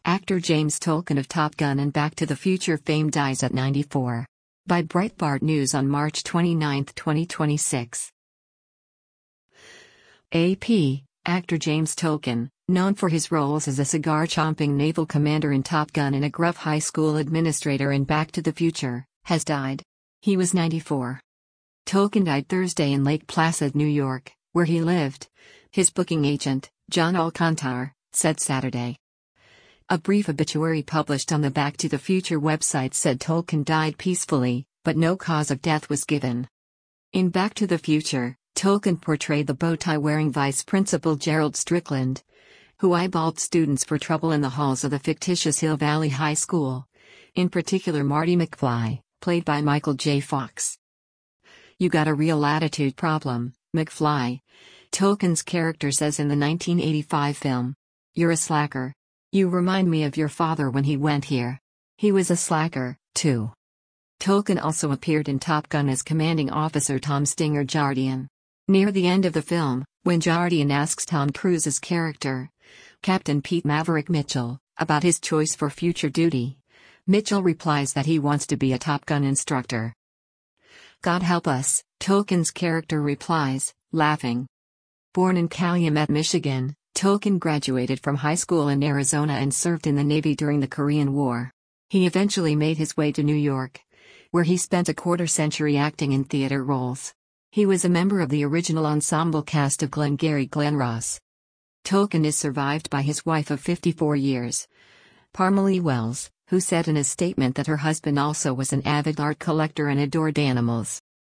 Actor James Tolkan of Top Gun and Back to the Future fame dies at 94. By Breitbart News on March 29, 2026. AP, actor James Tolkan, known for his roles as a cigar-chomping naval commander in Top Gun and a gruff high school administrator in Back to the Future, has died. He was 94. Tolkan died Thursday in Lake Placid, New York, where he lived. His booking agent, John Alcantar, said Saturday. A brief obituary published on the Back to the Future website said Tolkan died peacefully, but no cause of death was given. In Back to the Future, Tolkan portrayed the bow-tie-wearing vice principal Gerald Strickland, who eyeballed students for trouble in the halls of the fictitious Hill Valley High School. In particular Marty McFly, played by Michael J. Fox. "You got a real attitude problem, McFly," Tolkan's character says in the 1985 film. "You're a slacker. You remind me of your father when he went here. He was a slacker, too." Tolkan also appeared in Top Gun as Commanding Officer Tom Stinger Jardian. Near the end of the film, when Jardian asks Tom Cruise's character, Captain Pete Maverick Mitchell, about his choice for future duty, Mitchell replies that he wants to be a Top Gun instructor. "God help us," Tolkan's character replies, laughing. Born in Calumet, Michigan, Tolkan graduated from high school in Arizona and served in the Navy during the Korean War. He eventually made his way to New York, where he spent a quarter-century acting in theater roles. He was a member of the original ensemble cast of Glengarry Glen Ross. Tolkan is survived by his wife of 54 years, Parmalee Wells, who said in a statement that her husband also was an avid art collector and adored animals.